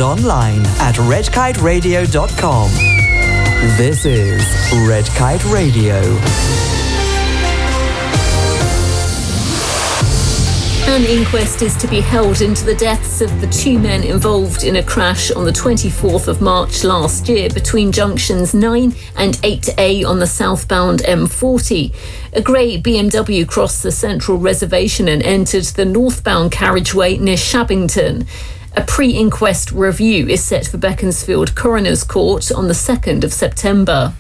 online at redkiteradio.com. This is Red Kite Radio. An inquest is to be held into the deaths of the two men involved in a crash on the 24th of March last year between junctions 9 and 8A on the southbound M40. A grey BMW crossed the central reservation and entered the northbound carriageway near Shabbington. A pre-inquest review is set for Beaconsfield Coroner's Court on the 2nd of September.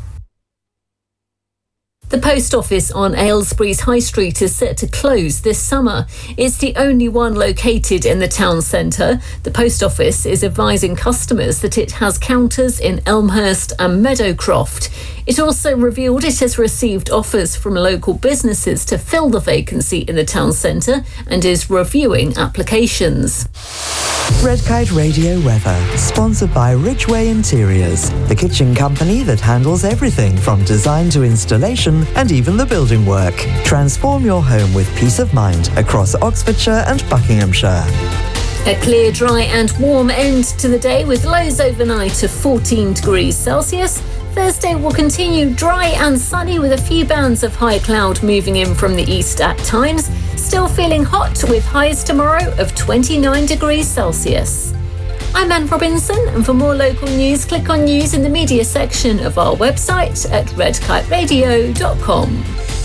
The post office on Aylesbury's High Street is set to close this summer. It's the only one located in the town centre. The post office is advising customers that it has counters in Elmhurst and Meadowcroft. It also revealed it has received offers from local businesses to fill the vacancy in the town centre and is reviewing applications. Red Kite Radio weather, sponsored by Ridgeway Interiors, the kitchen company that handles everything from design to installation and even the building work. Transform your home with peace of mind across Oxfordshire and Buckinghamshire. A clear, dry and warm end to the day with lows overnight of 14 degrees Celsius. Thursday will continue dry and sunny with a few bands of high cloud moving in from the east at times. Still feeling hot with highs tomorrow of 29 degrees Celsius. I'm Anne Robinson, and for more local news, click on news in the media section of our website at redkiteradio.com.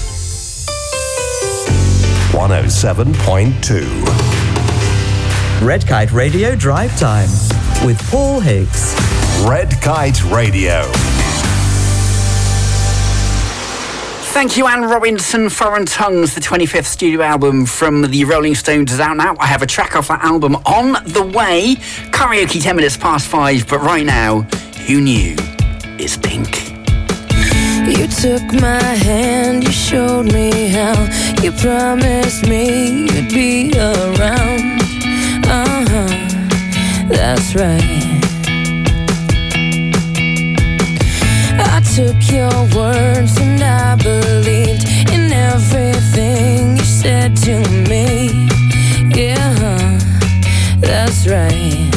107.2 Red Kite Radio Drive Time with Paul Higgs. Red Kite Radio. Thank you, Anne Robinson. Foreign Tongues, the 25th studio album from the Rolling Stones, is out now. I have a track off that album on the way. Karaoke 10 minutes past 5, but right now, who knew? It's Pink. You took my hand, you showed me how. You promised me you'd be around. That's right. I took your words and I believed in everything you said to me. Yeah, that's right.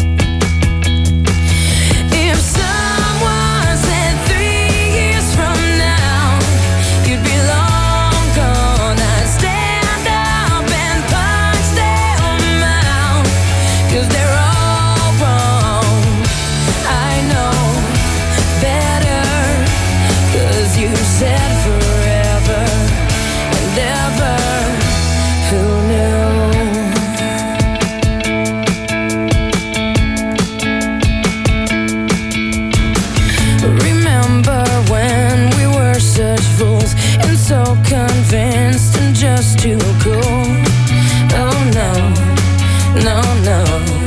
If someone said 3 years from now you'd be long gone, I'd stand up and punch them out, 'cause they're all wrong. I know better, 'cause you said forever and ever. Who knew? Remember when we were such fools and so convinced and just too cool? Oh no, no, no.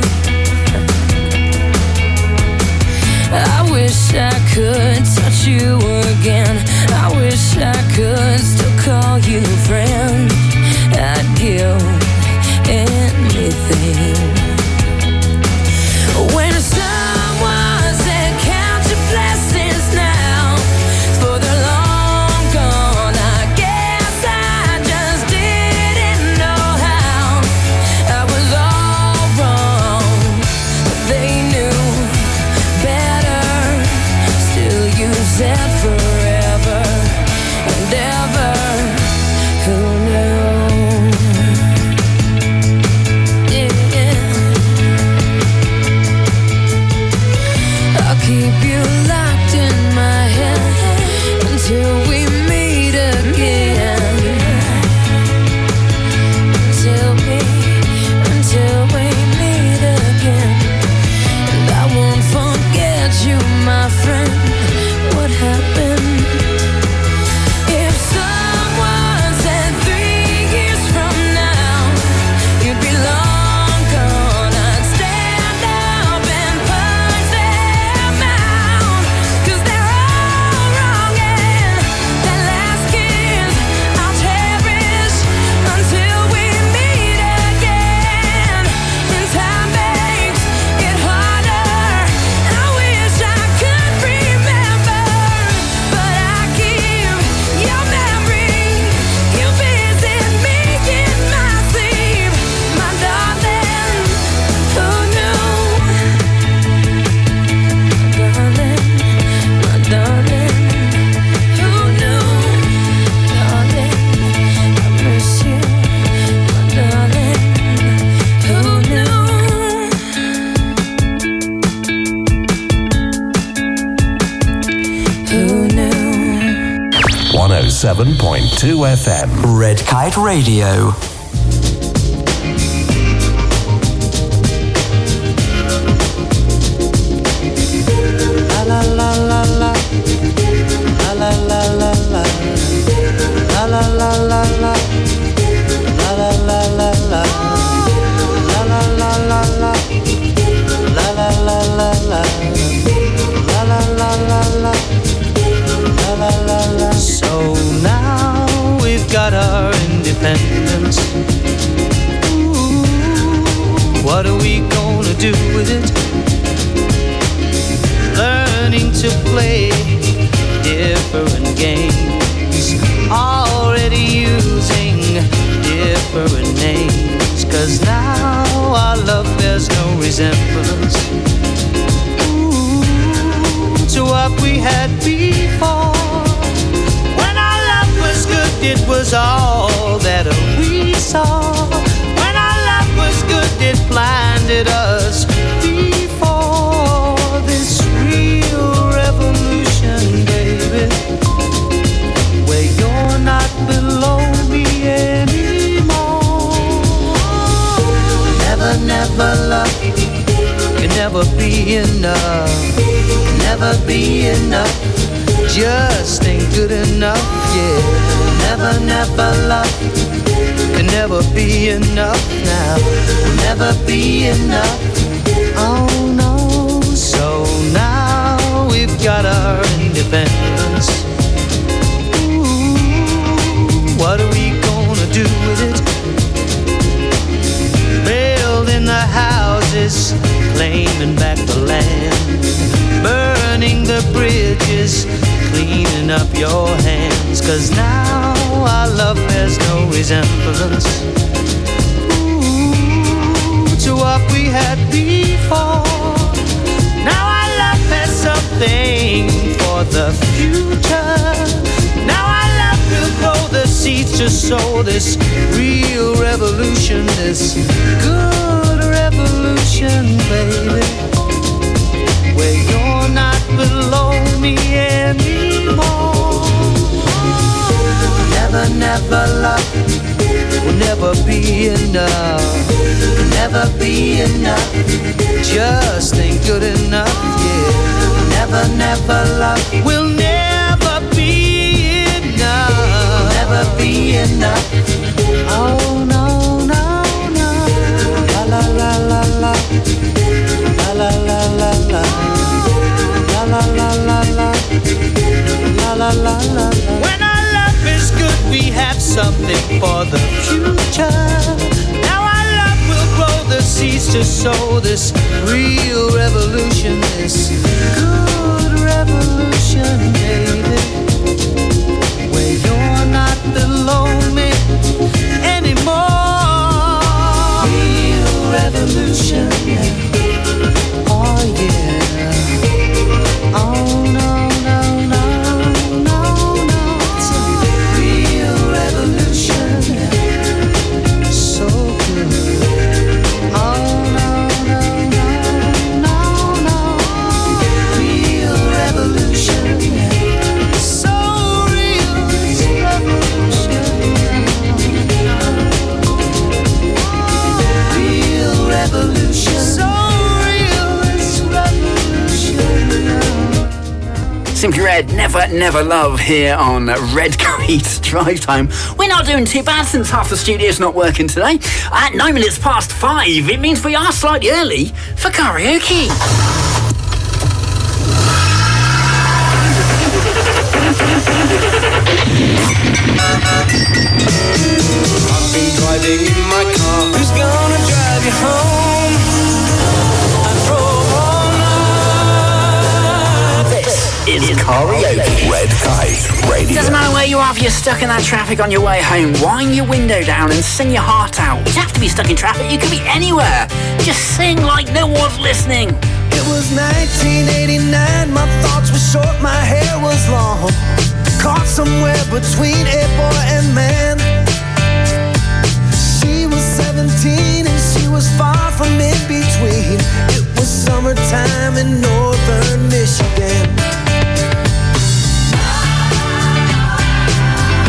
I wish I could touch you again. I wish I could still call you friend. I'd give anything. When someone said count your blessings now, for the long gone, I guess I just didn't know how. I was all wrong, they knew better. Still you said forever and ever. Who knew? Yeah. 107.2 FM. Red Kite Radio. La la la la, la la la la la, la la la la la, la la la la la, la la la la la, la la la la la, la la la la la, la la la la. So now we've got our independence. Ooh, what are we gonna do with it? Learning to play different games, already using different names, 'cause now our love bears no resemblance to what we had before. When our love was good, it was all that we saw. When our love was good, it blinded us before this real revolution, baby, where you're not below me anymore. Never, never love can never be enough, can never be enough, just ain't good enough, yeah. Never, never love can never be enough now, will never be enough, oh no. So now we've got our independence. Ooh, what are we gonna do with it? Building the houses, claiming back the land, burning the bridges, cleaning up your hands, 'cause now our love bears no resemblance to what we had before. Now our love has something for the future. Now our love will grow the seeds to sow this real revolution, this good revolution, baby, where you're not below me anymore. Never, never love will never be enough, never be enough, just ain't good enough, yeah. Never, never love will never be enough, never be enough, oh no, no, no. La la la la la, la la la la la, la la la la la, la la la la. When our love is good, we have something for the future. Now our love will grow the seeds to sow this real revolution, this good revolution, baby, where you're not below me anymore. Real revolution, yeah. Oh yeah. Oh no, no, no, no, no. It's a real revolution, yeah. So good. Oh no, no, no, no, no. Real revolution, yeah. So real, it's revolution, yeah. Real revolution. So real, it's revolution, yeah. Simply Red, Never Never Love here on Red Kite Drive Time. We're not doing too bad since half the studio's not working today. At 9 minutes past 5, it means we are slightly early for karaoke. I've been driving in my car. Who's gonna drive you home? I drove all night. This is karaoke. Red Kite Radio. Doesn't matter where you are, if you're stuck in that traffic on your way home, wind your window down and sing your heart out. You don't have to be stuck in traffic, you could be anywhere. Just sing like no one's listening. It was 1989, my thoughts were short, my hair was long. Caught somewhere between a boy and man. She was 17 and she was far from in between. It was summertime in northern Michigan.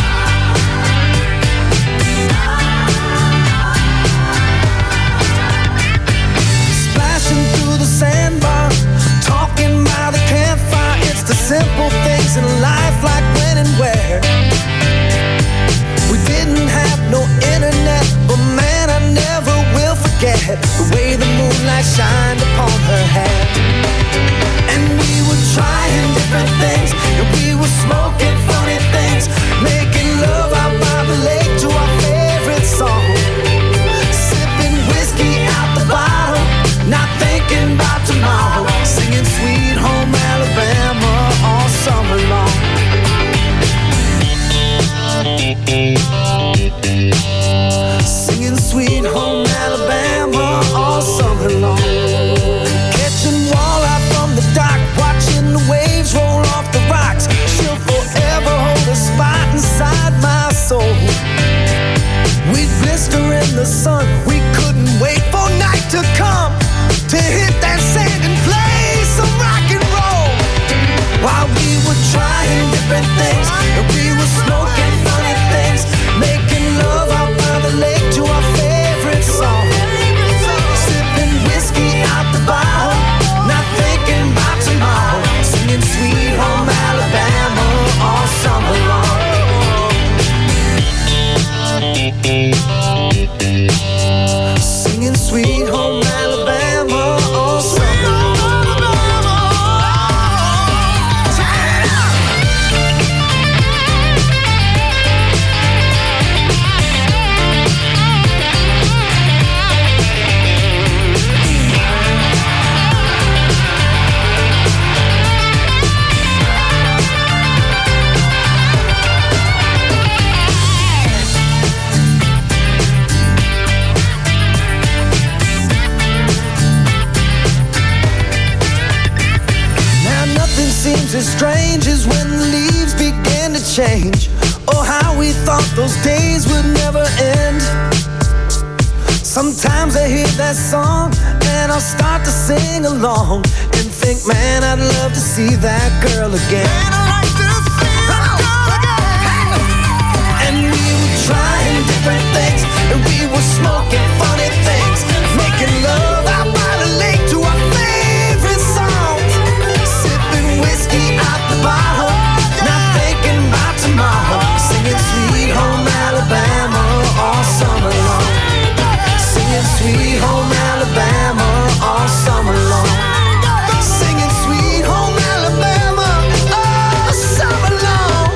seems as strange as when the leaves begin to change. Oh, how we thought those days would never end. Sometimes I hear that song and I'll start to sing along and think, man, I'd love to see that girl again. Man, I'd like to see that girl again. And we were trying different things, and we were smoking funny things, making love out by the lake to our favorite songs, sipping whiskey out the bottle, not thinking about tomorrow, singing Sweet Home Alabama all summer long. Sweet Home Alabama all summer long. Singing Sweet Home Alabama all summer long.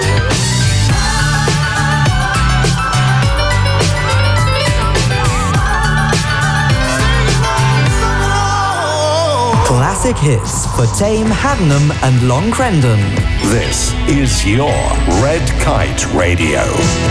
Classic hits for Tame, Haddenham and Long Crendon. This is your Red Kite Radio.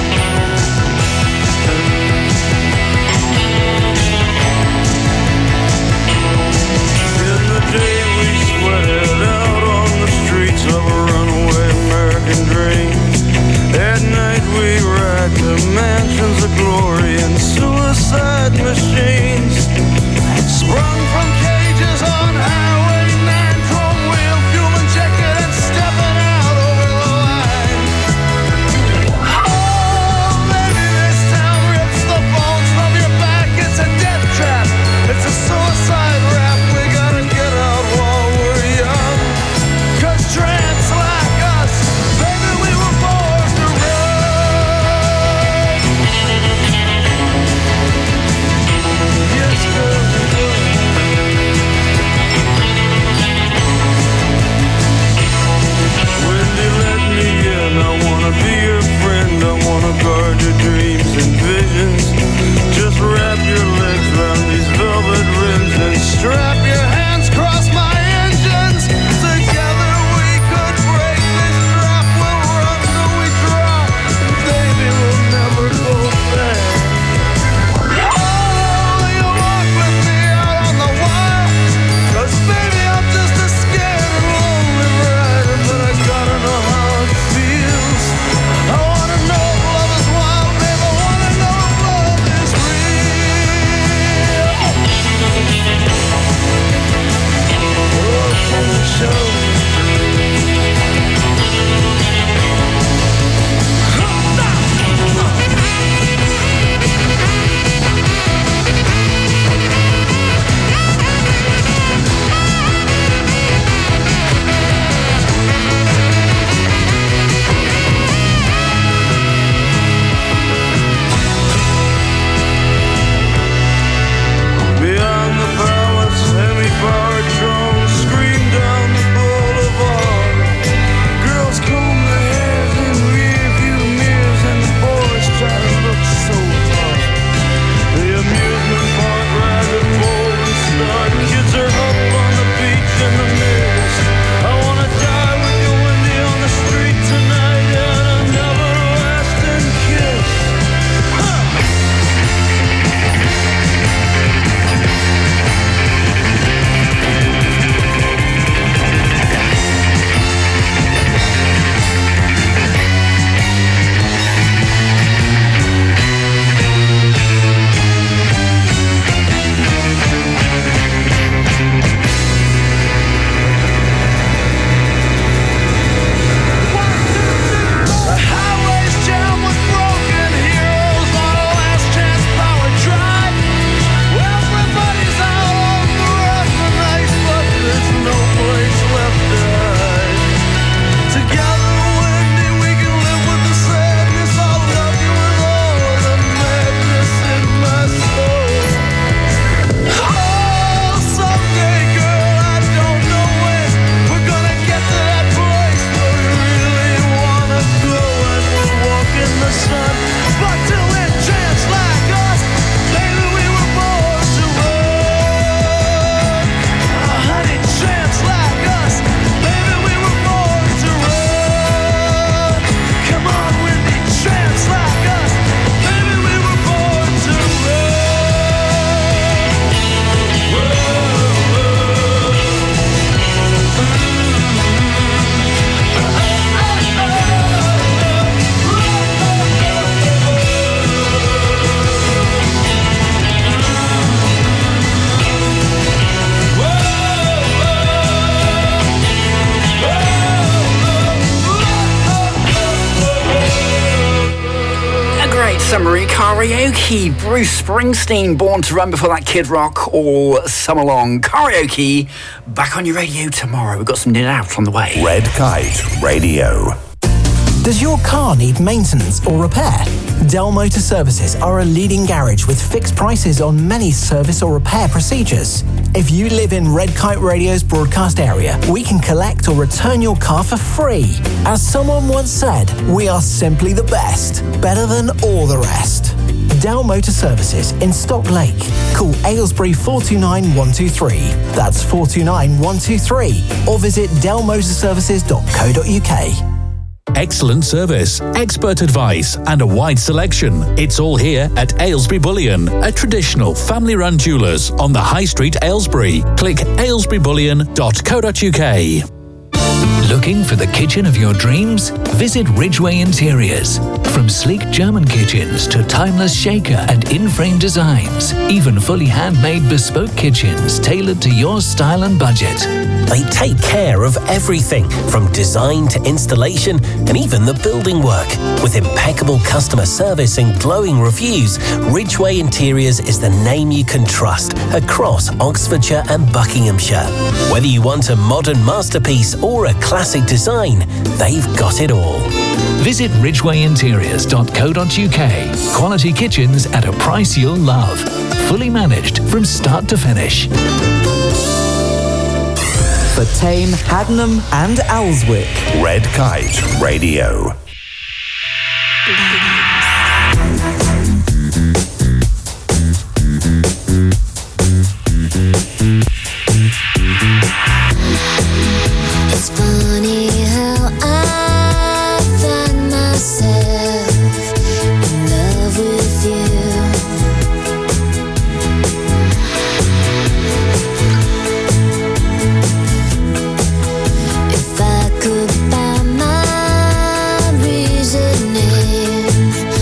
Of a runaway American dream. At night we ride to mansions of glory and suicide machines. Sprung from cages on Highway 9, chrome wheel, fuel injected and stepping out over the line. Oh, Summary Karaoke, Bruce Springsteen, Born to Run, before that Kid Rock, All Summer Long. Karaoke, back on your radio tomorrow. We've got some in and out on the way. Red Kite Radio. Does your car need maintenance or repair? Dell Motor Services are a leading garage with fixed prices on many service or repair procedures. If you live in Red Kite Radio's broadcast area, we can collect or return your car for free. As someone once said, we are simply the best, better than all the rest. Dell Motor Services in Stock Lake. Call Aylesbury 429 123. That's 429 123. Or visit dellmotorservices.co.uk. Excellent service, expert advice, and a wide selection. It's all here at Aylesbury Bullion, a traditional family-run jewellers on the High Street, Aylesbury. Click aylesburybullion.co.uk. Looking for the kitchen of your dreams? Visit Ridgeway Interiors. From sleek German kitchens to timeless shaker and in-frame designs, even fully handmade bespoke kitchens tailored to your style and budget. They take care of everything from design to installation and even the building work. With impeccable customer service and glowing reviews, Ridgeway Interiors is the name you can trust across Oxfordshire and Buckinghamshire. Whether you want a modern masterpiece or a classic design, they've got it all. Visit ridgwayinteriors.co.uk. Quality kitchens at a price you'll love. Fully managed from start to finish. For Tame, Haddenham and Alswick. Red Kite Radio. It's funny how I find myself in love with you. If I could buy my reasoning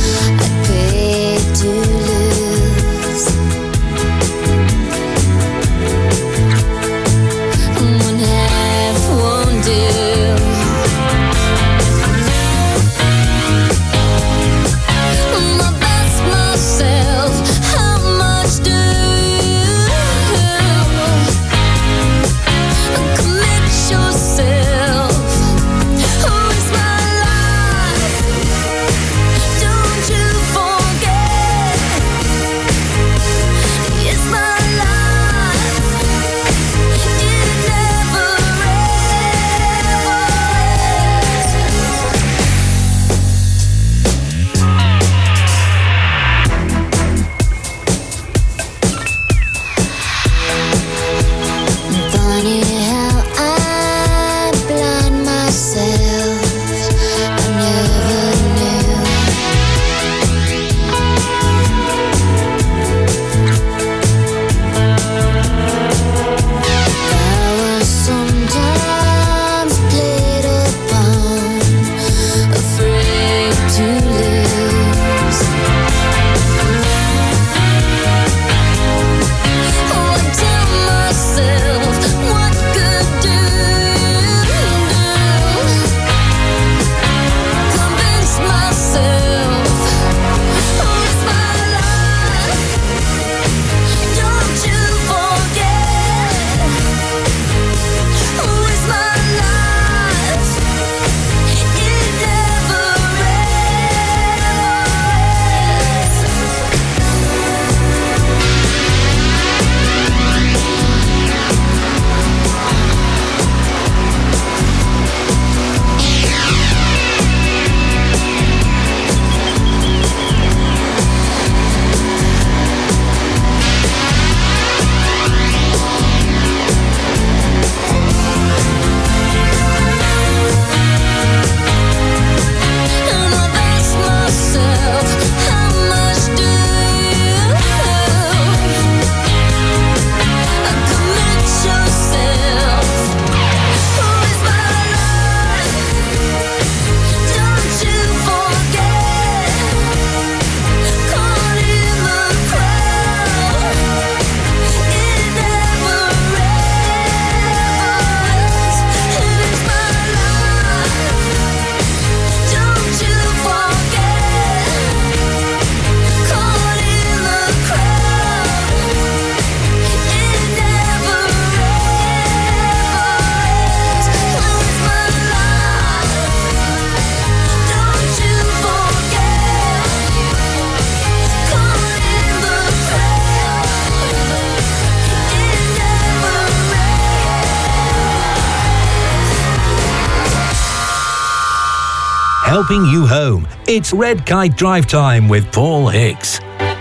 helping you home. It's Red Kite Drive Time with Paul Hicks.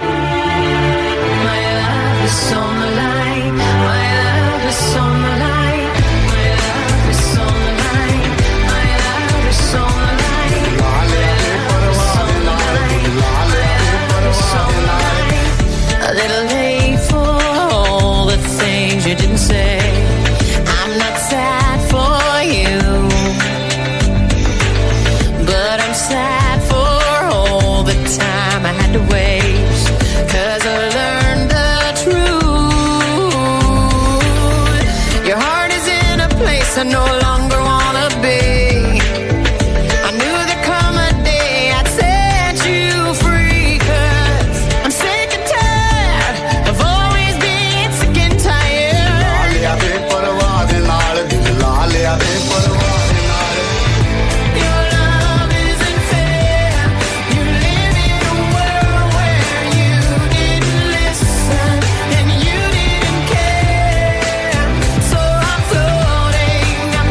No longer wanna be. I knew there'd come a day I'd set you free, 'cause I'm sick and tired of always being sick and tired. Your love isn't fair. You live in a world where you didn't listen and you didn't care. So I'm floating on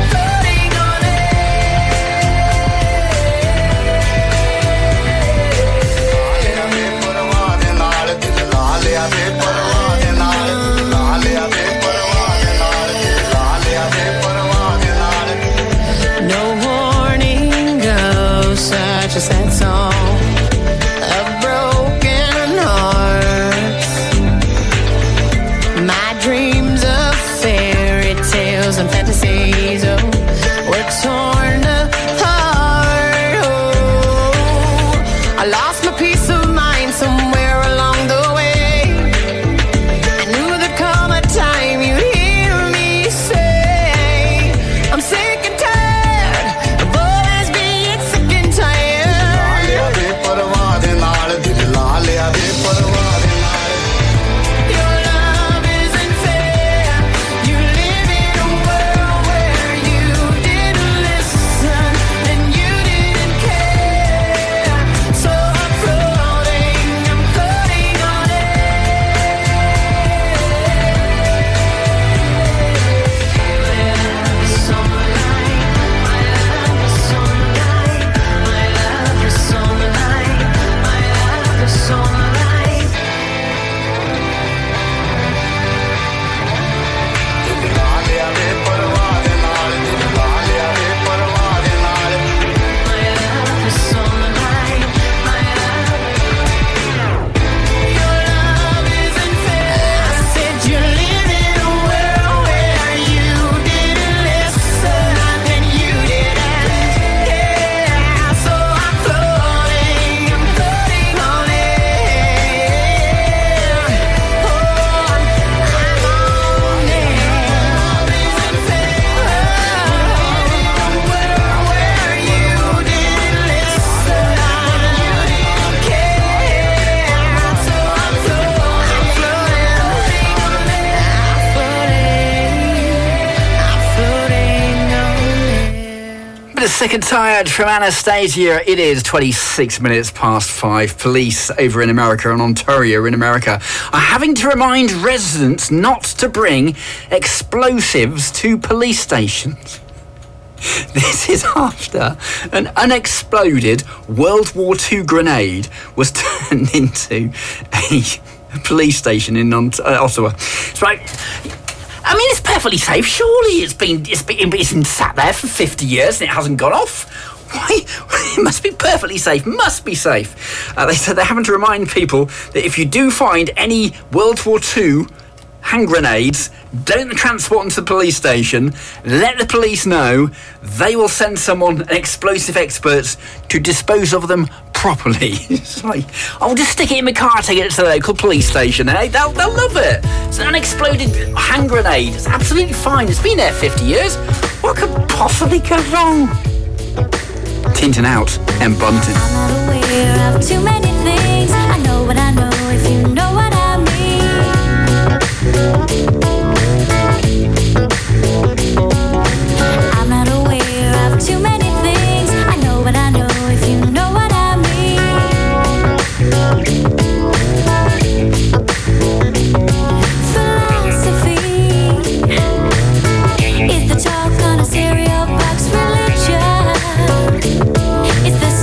no warning goes such a sad song of broken hearts. My dreams of fairy tales and fantasies, oh, were torn apart. Oh, I lost my peace of mind somewhere along the way. I knew there'd come a time you'd hear me say, I'm sick and tired of always being sick and tired. Your love isn't fair. You live in a world where you didn't listen and you didn't care. So I'm floating on Sick and Tired from Anastasia. It is 26 minutes past 5. Police over in America and Ontario in America are having to remind residents not to bring explosives to police stations. This is after an unexploded World War II grenade was turned into a police station in Ottawa. It's right. I mean, it's perfectly safe. Surely it's been sat there for 50 years and it hasn't gone off. Why? It must be perfectly safe. Must be safe. They said they're having to remind people that if you do find any World War II hand grenades, don't transport them to the police station. Let the police know. They will send someone, explosive experts, to dispose of them properly. It's like, I'll just stick it in my car, take it to the local police station, eh? They'll love it. It's an unexploded hand grenade. It's absolutely fine. It's been there 50 years. What could possibly go wrong? Tintin out and Bunting. I'm not aware of too many things. I know what I know, if you know what I mean. I'm not aware of too many things. I know what I know, if you know what I Philosophy is the talk on a cereal box religion. It's the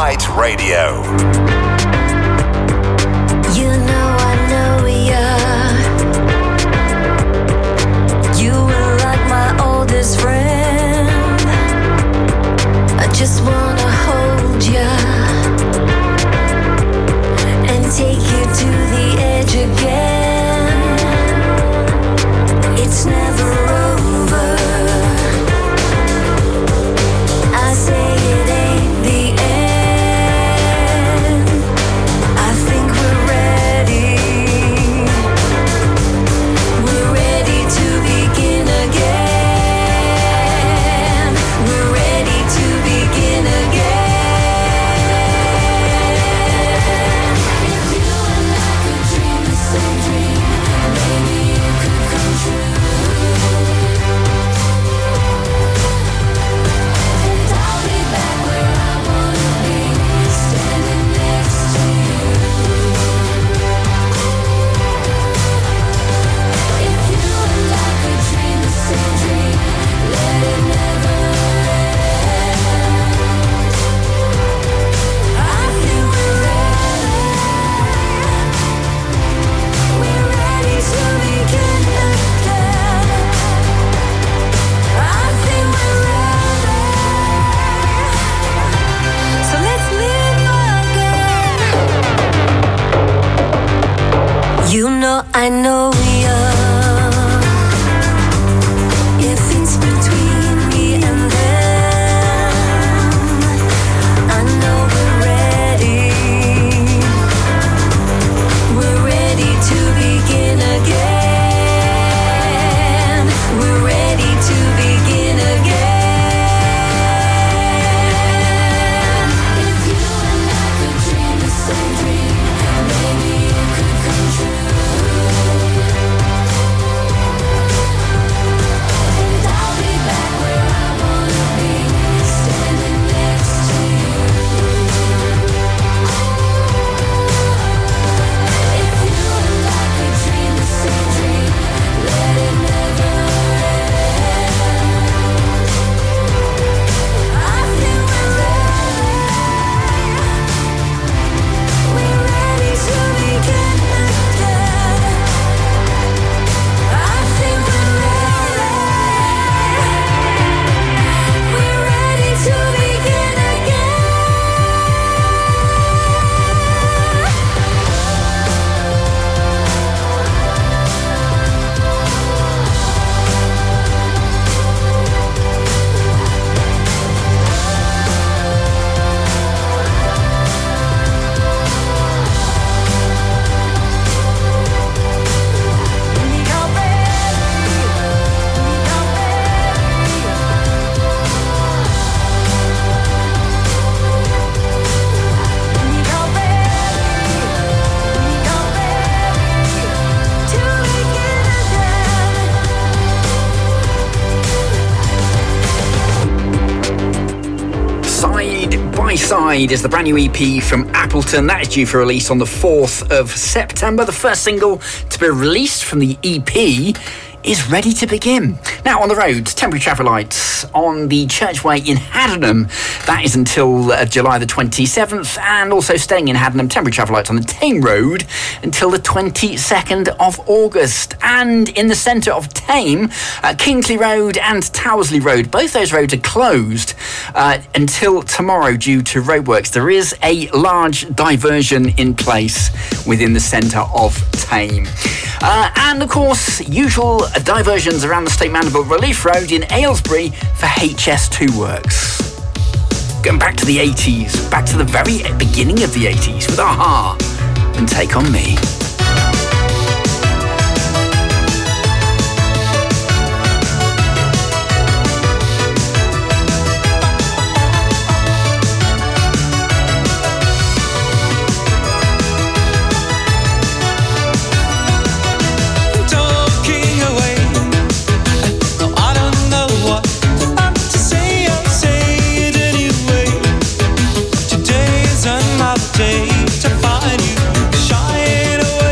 Kite Radio. You know I know ya. You were like my oldest friend. I just wanna hold ya and take you to the edge again. It's never over. I say it ain't the end. I think we're ready. We're ready to begin again. We're ready to begin again. If you and I could dream the same dream, maybe it could come true. And I'll be back where I wanna be, standing next to you. If you and I could dream the same dream, let it never end. I think we're ready. We're ready to begin again. I think we're ready. So let's live again. You know I know ya. If it's between me and them, I know we're ready. We're ready to begin again. We're ready to begin again. If you and I could dream the same dream, maybe it could come true. And I'll be back where I wanna be, standing next to you. If you and I could dream the same dream, let it never end. I think we're ready. We're ready to begin again. I think we're ready. We're ready to begin again. Side by Side is the brand new EP from Appleton. That is due for release on the 4th of September. The first single to be released from the EP is Ready to Begin. Now on the roads, temporary traffic lights on the Churchway in Haddenham. That is until July the 27th, and also staying in Haddenham, temporary traffic lights on the Tame Road until the 22nd of August. And in the centre of Tame, Kingsley Road and Towersley Road, both those roads are closed until tomorrow due to roadworks. There is a large diversion in place within the centre of Tame. And of course, usual diversions around the State Mandeville Relief Road in Aylesbury for HS2 works. Going back to the 80s, back to the very beginning of the 80s with a-ha and Take On Me. Day to find you, shying away.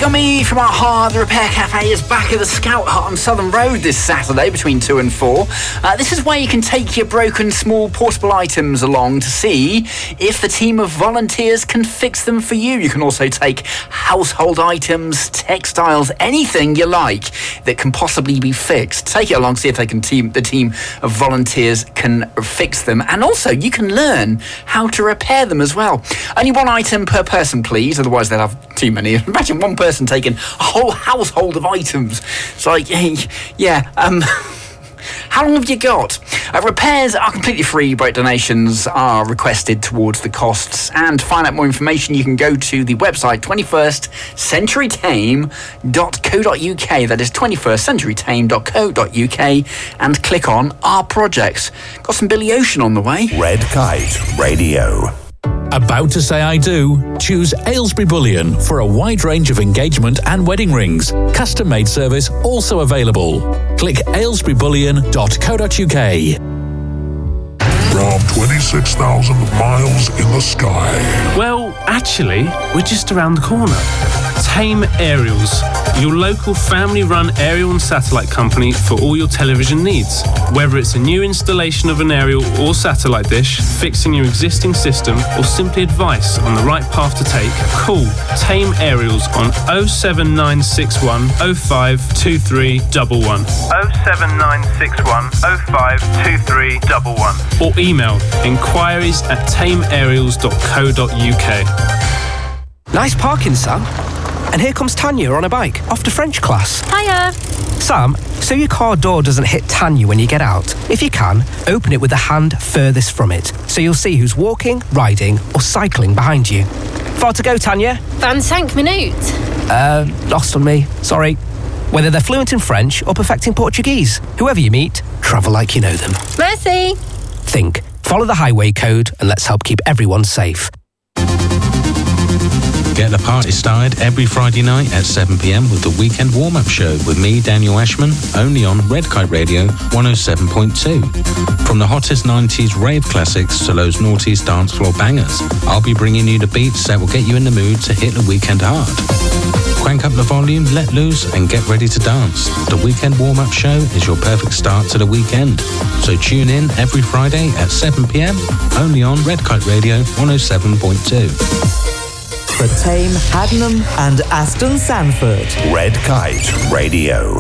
Gummy from our Heart, the Repair Cafe, is back at the Scout Hut on Southern Road this Saturday between 2 and 4. This is where you can take your broken small portable items along to see if the team of volunteers can fix them for you. You can also take household items, textiles, anything you like that can possibly be fixed. Take it along, see if they can the team of volunteers can fix them. And also, you can learn how to repair them as well. Only one item per person, please, otherwise they'll have too many. Imagine one person taking a whole household of items. It's like, yeah, how long have you got? Repairs are completely free, but donations are requested towards the costs. And to find out more information, you can go to the website 21stcenturytame.co.uk. That is 21stcenturytame.co.uk, and click on Our Projects. Got some Billy Ocean on the way. Red Kite Radio. About to say I do? Choose Aylesbury Bullion for a wide range of engagement and wedding rings. Custom-made service also available. Click aylesburybullion.co.uk. From 26,000 miles in the sky. Well, actually, we're just around the corner. Tame Aerials, your local family-run aerial and satellite company for all your television needs. Whether it's a new installation of an aerial or satellite dish, fixing your existing system, or simply advice on the right path to take, call Tame Aerials on 07961 052311. 07961 052311. Or email inquiries@tameaerials.co.uk. Nice parking, Sam. And here comes Tanya on a bike, off to French class. Hiya. Sam, so your car door doesn't hit Tanya when you get out. If you can, open it with the hand furthest from it, so you'll see who's walking, riding, or cycling behind you. Far to go, Tanya? 25 minutes. Lost on me. Sorry. Whether they're fluent in French or perfecting Portuguese, whoever you meet, travel like you know them. Merci. Think. Follow the highway code and let's help keep everyone safe. Get the party started every Friday night at 7 p.m. with the Weekend Warm-Up Show with me, Daniel Ashman, only on Red Kite Radio 107.2. From the hottest 90s rave classics to those noughties dance floor bangers, I'll be bringing you the beats that will get you in the mood to hit the weekend hard. Crank up the volume, let loose, and get ready to dance. The Weekend Warm-Up Show is your perfect start to the weekend. So tune in every Friday at 7 p.m. only on Red Kite Radio 107.2. For Tame, Haddenham and Aston Sanford. Red Kite Radio.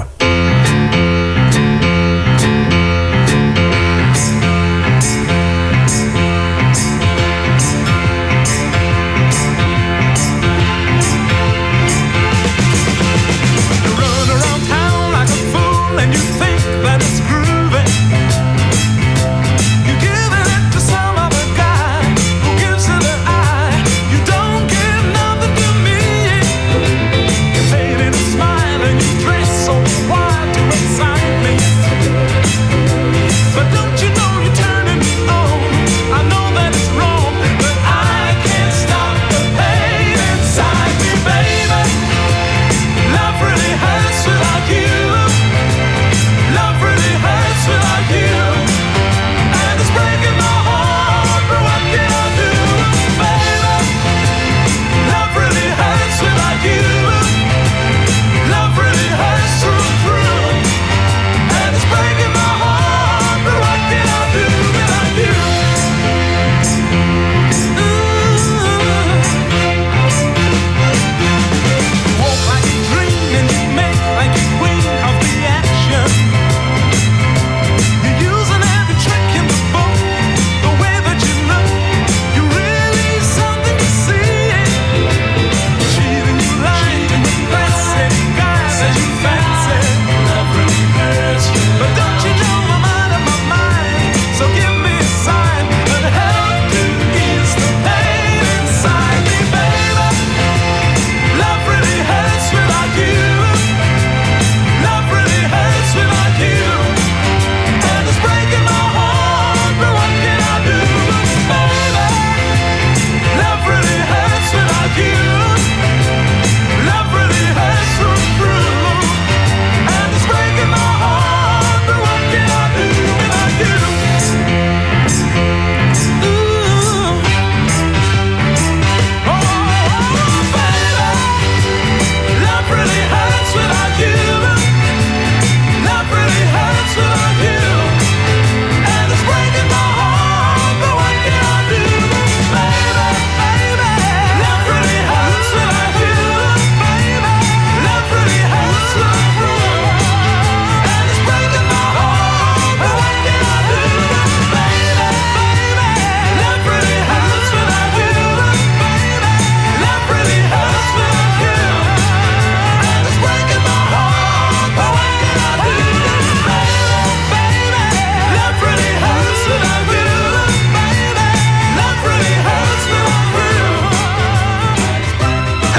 So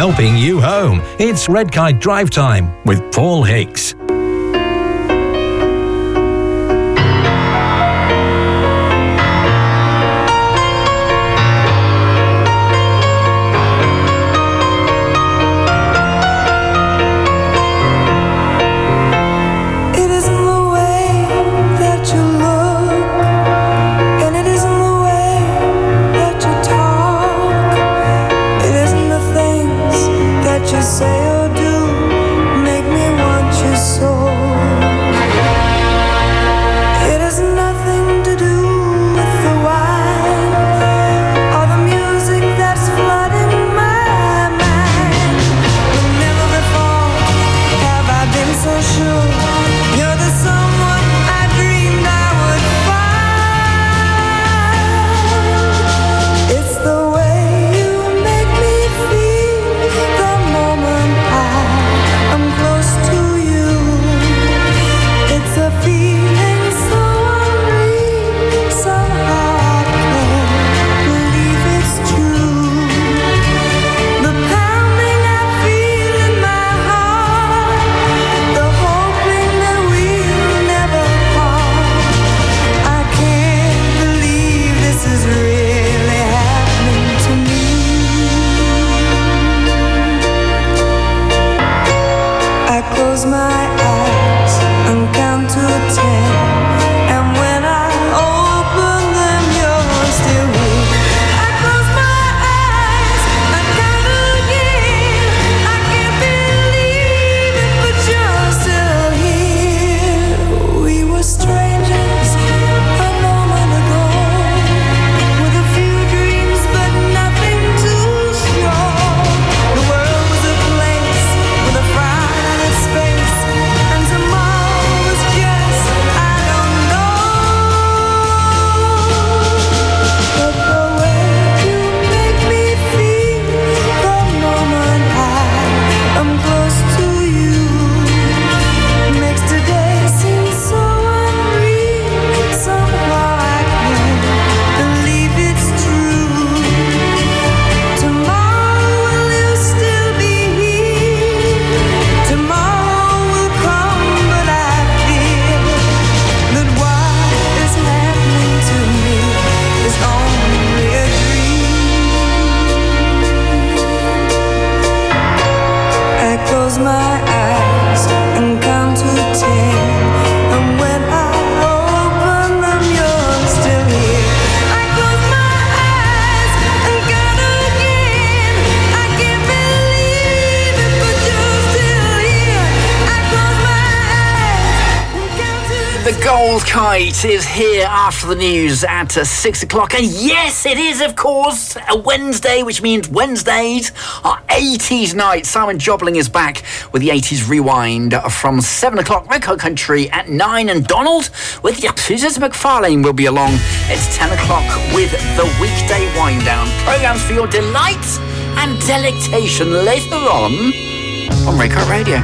helping you home. It's Red Kite Drive Time with Paul Hicks. Kite is here after the news at 6 o'clock. And yes, it is, of course, a Wednesday, which means Wednesdays are 80s night. Simon Jobling is back with the 80s Rewind from 7 o'clock. Red Kite Country at 9. And Donald with the Susan McFarlane will be along. It's 10 o'clock with the weekday wind down. Programmes for your delight and delectation later on Red Kite Radio.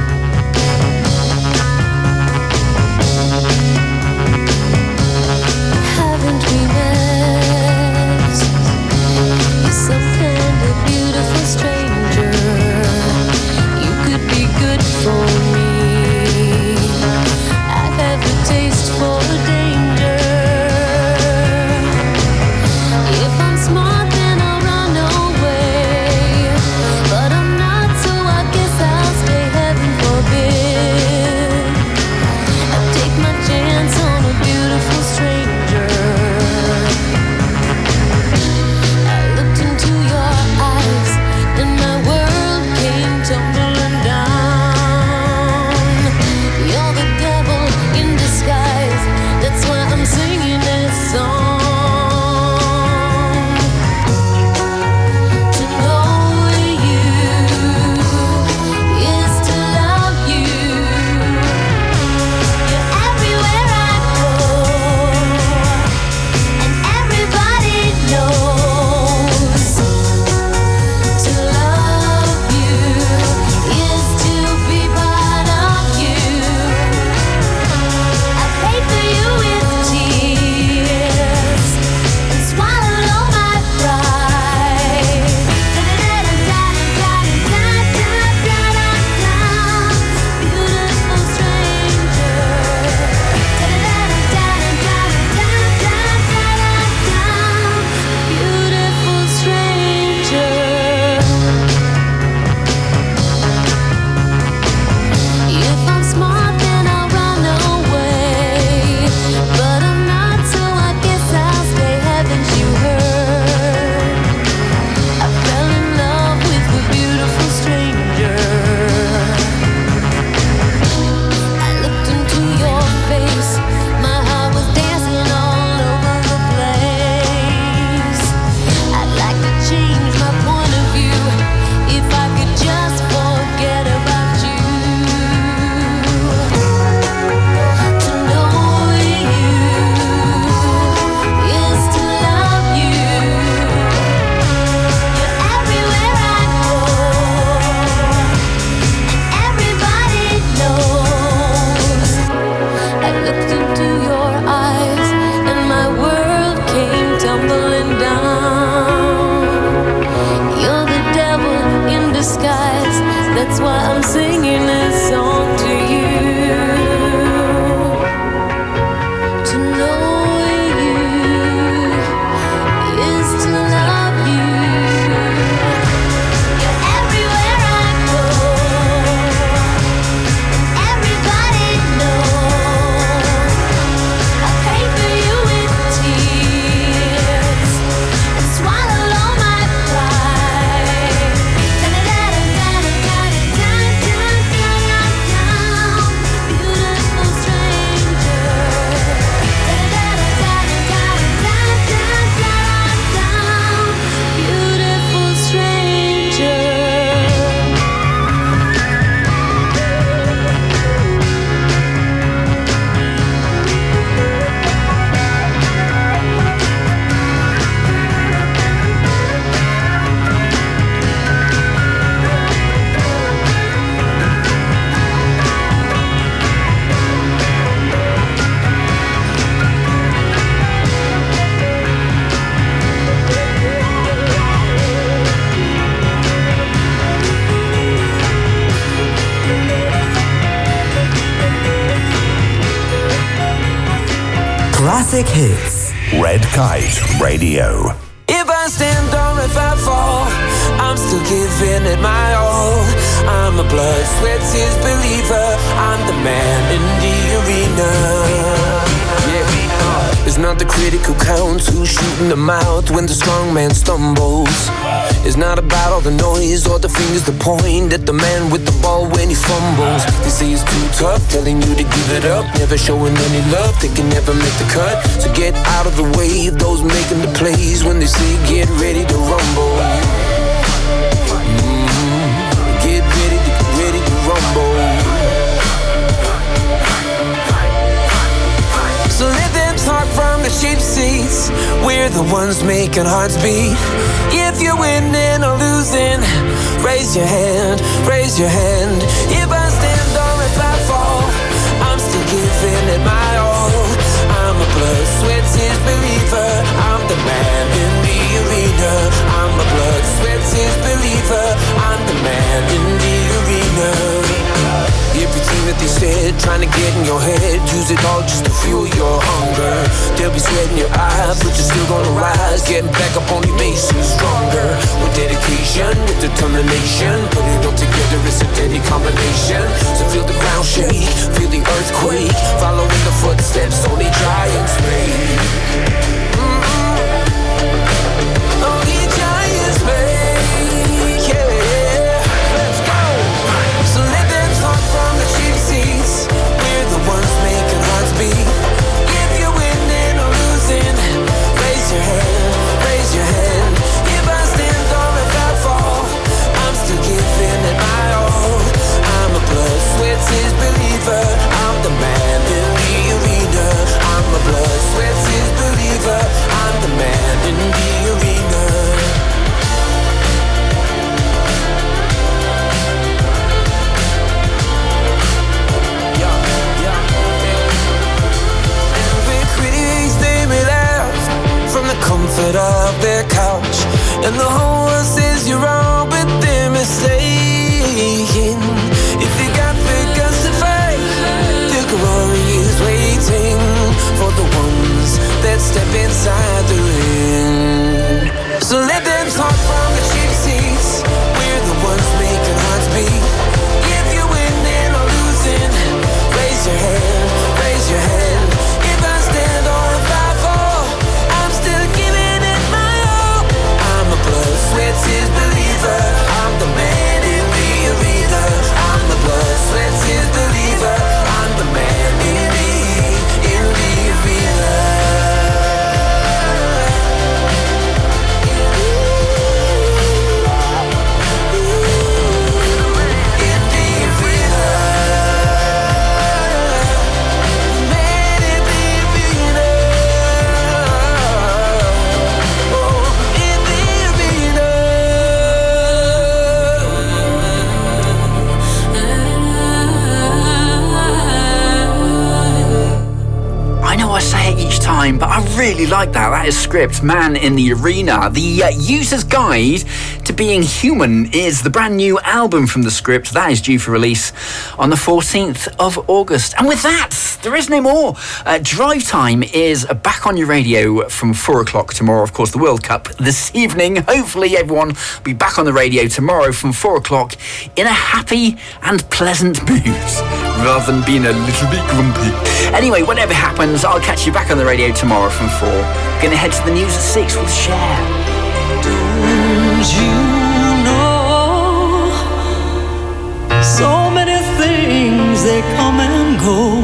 But I'm not, so I guess I'll stay heaven for That's why I'm singing this song to you. To know you is to love you. You're everywhere I go. Everybody knows I pray for you with tears and swallow all my pride. Beautiful stranger. Beautiful stranger. Classic hits. Red Kite Radio. If I stand or if I fall, I'm still giving it my all. I'm a blood, sweat, tears believer. I'm the man in the arena. Yeah, it's not the critic who counts who's shooting the mouth when the strong man stumbles. It's not about all the noise or the fingers that point at the man with the ball when he fumbles. They say it's too tough, telling you to give it up, never showing any love, they can never make the cut. So get out of the way of those making the plays when they say get ready to rumble. Get ready to rumble. So let them talk from the cheap seats. We're the ones making hearts beat. If you're winning or losing, raise your hand, raise your hand. If I stand or if I fall, I'm still giving it my all. I'm a blood, sweat, tears believer. I'm the man in the arena. I'm a blood, sweat, tears believer. I'm the man in the arena. Everything that they said, trying to get in your head, use it all just to fuel your hunger. They'll be sweat in your eyes, but you're still gonna rise, getting back up on your bases stronger. With dedication, with determination, put it all together, it's a deadly combination. So feel the ground shake, feel the earthquake, following the footsteps only giants made. Only giants made, yeah. Let's go. So let them talk from the cheap seats. We're the ones making hearts beat. If you're winning or losing, raise your hand, raise your hand. If I stand or if I fall, I'm still giving it my all. I'm a blood, sweat, tears believer. I'm the man in the arena. I'm a blood, sweat, tears believer. I'm the man in the arena. From the comfort of their couch, and the whole world says you're wrong, but they're mistaken. If you got the guts to fight, the glory is waiting for the ones that step inside the ring. So let them talk from the cheap seats. We're the ones making hearts beat. If you're winning or losing, raise your hand, raise your hand. If I stand or if I fall, I'm still giving it my all. I'm a blood, sweat, tears believer. I'm the man in the arena. I'm the blood, sweat, tears believer. I'm the man in the arena. But I really like that. That is Script, Man in the Arena. The user's guide to Being Human is the brand new album from The Script. That is due for release on the 14th of August. And with that, there is no more. Drive Time is back on your radio from 4 o'clock tomorrow. Of course, the World Cup this evening. Hopefully everyone will be back on the radio tomorrow from 4 o'clock in a happy and pleasant mood, rather than being a little bit grumpy. Anyway, whatever happens, I'll catch you back on the radio tomorrow from 4. Gonna head to the news at 6 with Cher. Don't you know so many things, they come and go,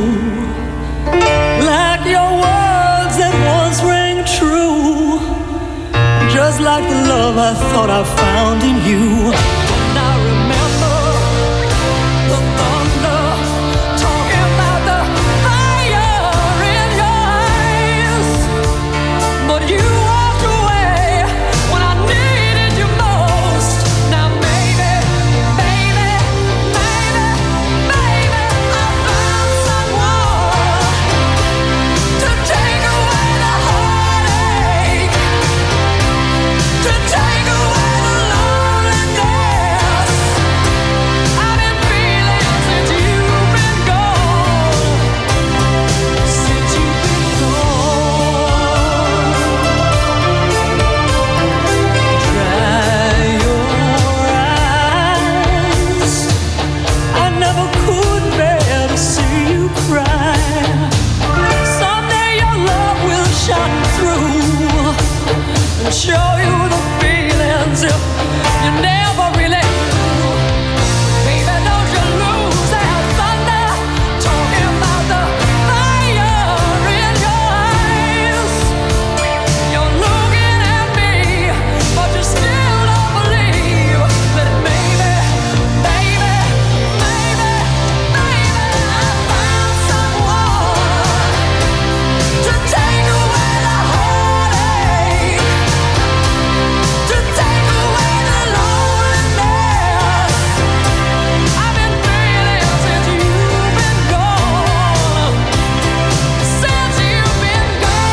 like your words that once rang true, just like the love I thought I found in you. Now remember the thunder, talking about the fire in your eyes, but you walked away when I needed you most. Now maybe, baby, baby, baby, I found someone to take away the heartache, to take away the loneliness. I've been feeling since you've been gone, since you've been gone. Dry your eyes, I never could bear to see you cry. Someday your love will shine through and show you the feelings you never really knew. Baby, don't you lose that thunder, talking about the fire in your eyes. You're looking at me, but you still don't believe that maybe, baby, baby, baby, I found someone to take away the heartache, to take away the loneliness. I've been feeling since you've been gone, since you've been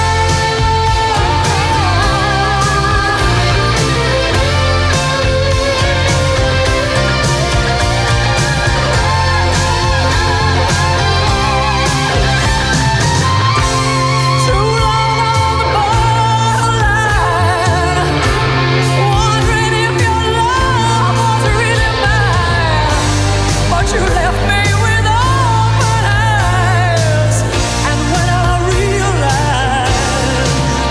too long on the borderline, wondering if your love was really mine. But you left me with open eyes, and when I realized,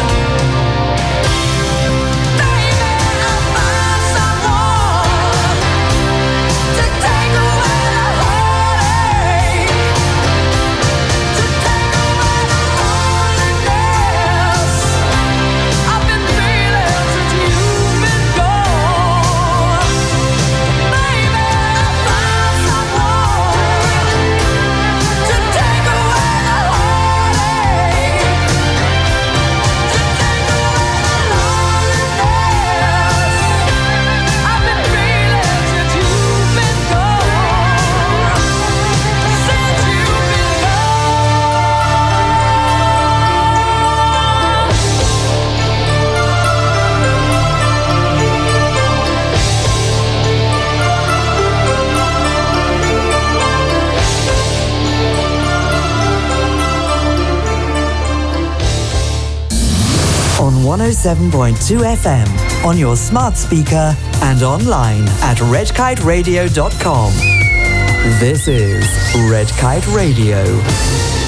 baby, I found someone to take away the heartache, to take away the loneliness. I've been feeling since you've been gone. Baby, I found someone to take away the heartache, to take away the loneliness. I've been feeling since you've been gone, since you've been On 107.2 FM, on your smart speaker and online at redkiteradio.com. This is Red Kite Radio.